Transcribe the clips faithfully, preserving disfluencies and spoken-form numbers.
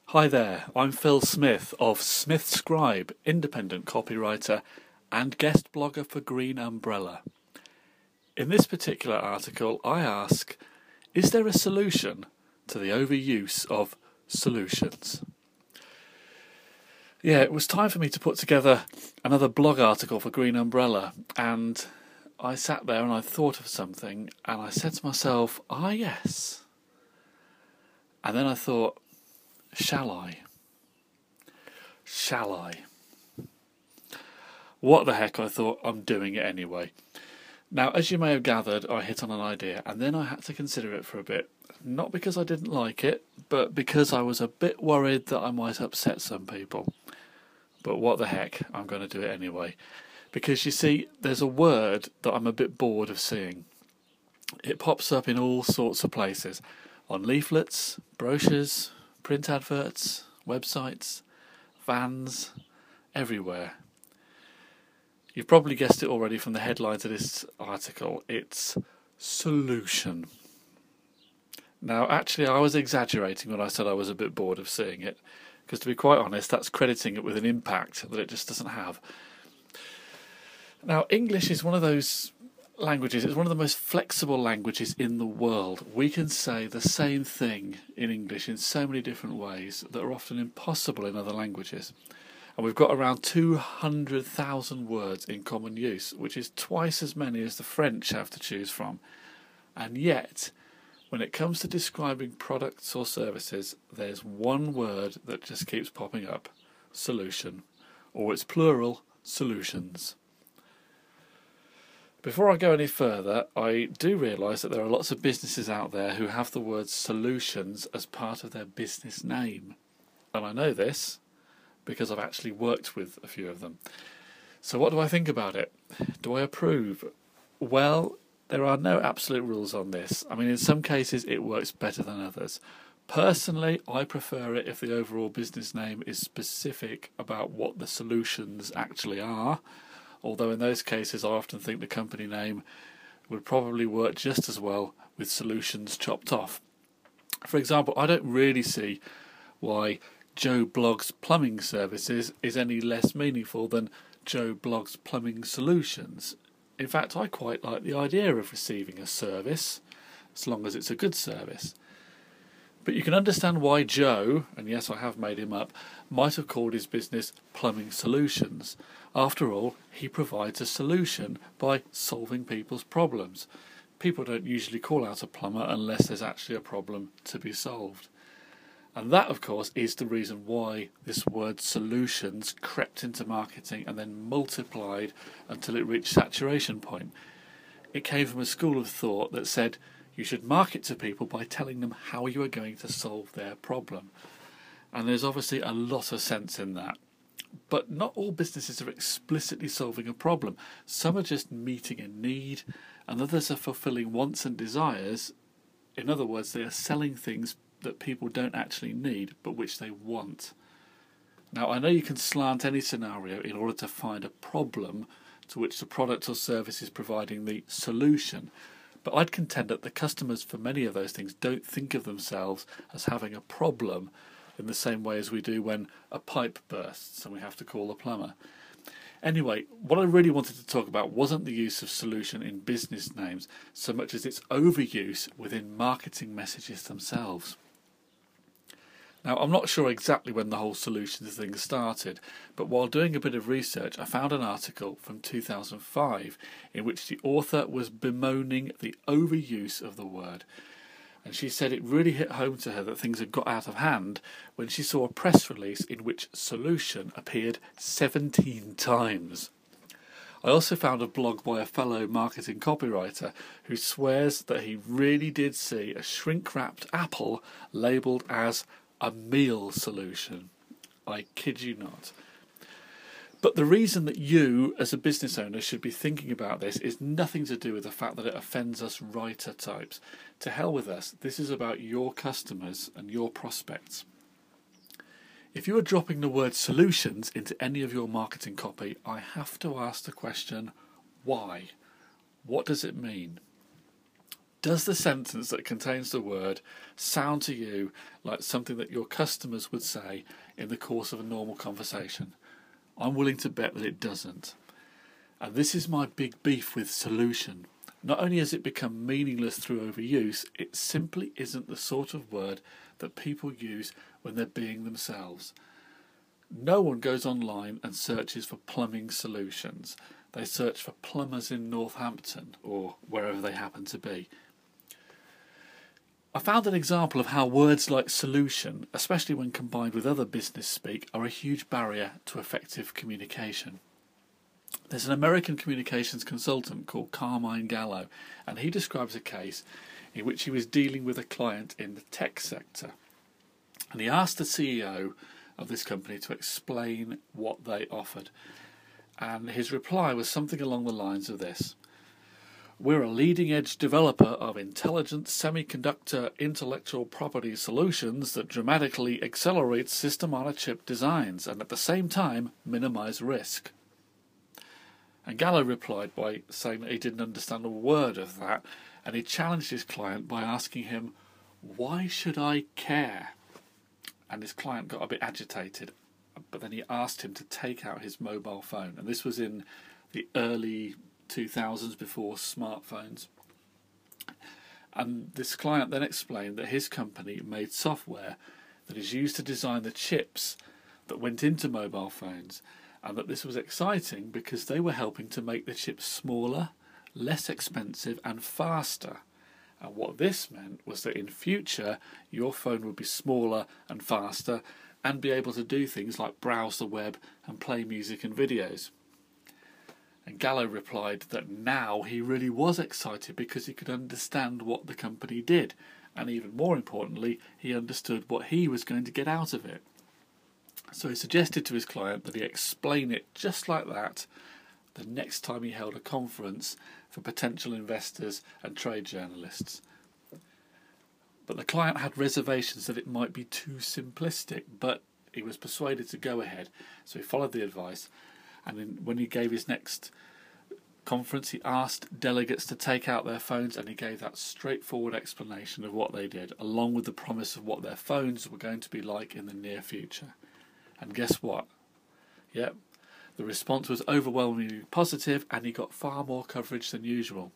Hi there, I'm Phil Smith of Smith Scribe, independent copywriter and guest blogger for Green Umbrella. In this particular article, I ask, is there a solution to the overuse of solutions? Yeah, it was time for me to put together another blog article for Green Umbrella, and I sat there and I thought of something, and I said to myself, ah yes. And then I thought, shall I? Shall I? What the heck, I thought, I'm doing it anyway. Now, as you may have gathered, I hit on an idea, and then I had to consider it for a bit. Not because I didn't like it, but because I was a bit worried that I might upset some people. But what the heck, I'm going to do it anyway. Because you see, there's a word that I'm a bit bored of seeing. It pops up in all sorts of places. On leaflets, brochures, print adverts, websites, vans, everywhere. You've probably guessed it already from the headlines of this article. It's solution. Now, actually, I was exaggerating when I said I was a bit bored of seeing it, because to be quite honest, that's crediting it with an impact that it just doesn't have. Now, English is one of those languages, it's one of the most flexible languages in the world. We can say the same thing in English in so many different ways that are often impossible in other languages. And we've got around two hundred thousand words in common use, which is twice as many as the French have to choose from. And yet, when it comes to describing products or services, there's one word that just keeps popping up: solution, or its plural, solutions. Before I go any further, I do realise that there are lots of businesses out there who have the word solutions as part of their business name. And I know this because I've actually worked with a few of them. So what do I think about it? Do I approve? Well, there are no absolute rules on this. I mean, in some cases it works better than others. Personally, I prefer it if the overall business name is specific about what the solutions actually are. Although in those cases I often think the company name would probably work just as well with solutions chopped off. For example, I don't really see why Joe Bloggs Plumbing Services is any less meaningful than Joe Bloggs Plumbing Solutions. In fact, I quite like the idea of receiving a service, as long as it's a good service. But you can understand why Joe, and yes, I have made him up, might have called his business Plumbing Solutions. After all, he provides a solution by solving people's problems. People don't usually call out a plumber unless there's actually a problem to be solved. And that, of course, is the reason why this word solutions crept into marketing and then multiplied until it reached saturation point. It came from a school of thought that said you should market to people by telling them how you are going to solve their problem. And there's obviously a lot of sense in that. But not all businesses are explicitly solving a problem. Some are just meeting a need, and others are fulfilling wants and desires. In other words, they are selling things that people don't actually need, but which they want. Now, I know you can slant any scenario in order to find a problem to which the product or service is providing the solution. But I'd contend that the customers for many of those things don't think of themselves as having a problem in the same way as we do when a pipe bursts and we have to call a plumber. Anyway, what I really wanted to talk about wasn't the use of solution in business names so much as its overuse within marketing messages themselves. Now, I'm not sure exactly when the whole solutions thing started, but while doing a bit of research, I found an article from two thousand five in which the author was bemoaning the overuse of the word. And she said it really hit home to her that things had got out of hand when she saw a press release in which solution appeared seventeen times. I also found a blog by a fellow marketing copywriter who swears that he really did see a shrink-wrapped apple labelled as a meal solution. I kid you not. But the reason that you, as a business owner, should be thinking about this is nothing to do with the fact that it offends us writer types. To hell with us, this is about your customers and your prospects. If you are dropping the word solutions into any of your marketing copy, I have to ask the question, why? What does it mean? Does the sentence that contains the word sound to you like something that your customers would say in the course of a normal conversation? I'm willing to bet that it doesn't. And this is my big beef with solution. Not only has it become meaningless through overuse, it simply isn't the sort of word that people use when they're being themselves. No one goes online and searches for plumbing solutions. They search for plumbers in Northampton or wherever they happen to be. I found an example of how words like solution, especially when combined with other business speak, are a huge barrier to effective communication. There's an American communications consultant called Carmine Gallo, and he describes a case in which he was dealing with a client in the tech sector. And he asked the C E O of this company to explain what they offered. And his reply was something along the lines of this: "We're a leading-edge developer of intelligent semiconductor intellectual property solutions that dramatically accelerate system-on-a-chip designs and at the same time minimize risk." And Gallo replied by saying that he didn't understand a word of that, and he challenged his client by asking him, "Why should I care?" And his client got a bit agitated, but then he asked him to take out his mobile phone, and this was in the early two thousands, before smartphones. And this client then explained that his company made software that is used to design the chips that went into mobile phones, and that this was exciting because they were helping to make the chips smaller, less expensive and faster. And what this meant was that in future your phone would be smaller and faster and be able to do things like browse the web and play music and videos. And Gallo replied that now he really was excited because he could understand what the company did, and even more importantly, he understood what he was going to get out of it. So he suggested to his client that he explain it just like that the next time he held a conference for potential investors and trade journalists. But the client had reservations that it might be too simplistic, but he was persuaded to go ahead, so he followed the advice. And then when he gave his next conference, he asked delegates to take out their phones, and he gave that straightforward explanation of what they did, along with the promise of what their phones were going to be like in the near future. And guess what? Yep, the response was overwhelmingly positive, and he got far more coverage than usual.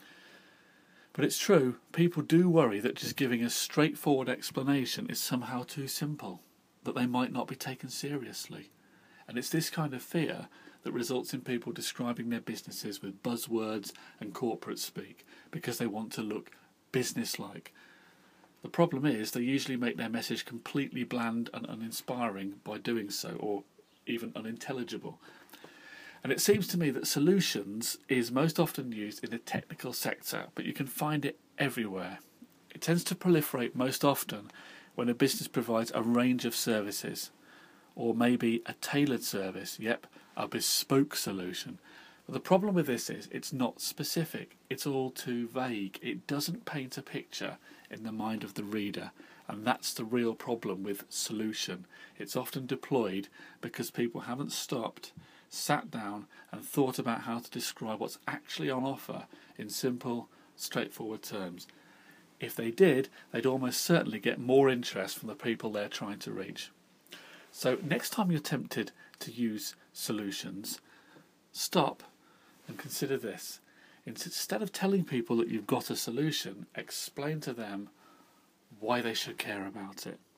But it's true, people do worry that just giving a straightforward explanation is somehow too simple, that they might not be taken seriously. And it's this kind of fear that results in people describing their businesses with buzzwords and corporate speak because they want to look businesslike. The problem is they usually make their message completely bland and uninspiring by doing so, or even unintelligible. And it seems to me that solutions is most often used in the technical sector, but you can find it everywhere. It tends to proliferate most often when a business provides a range of services, or maybe a tailored service, yep, a bespoke solution. But the problem with this is it's not specific, it's all too vague. It doesn't paint a picture in the mind of the reader, and that's the real problem with solution. It's often deployed because people haven't stopped, sat down and thought about how to describe what's actually on offer in simple, straightforward terms. If they did, they'd almost certainly get more interest from the people they're trying to reach. So next time you're tempted to use solutions, stop and consider this. Instead of telling people that you've got a solution, explain to them why they should care about it.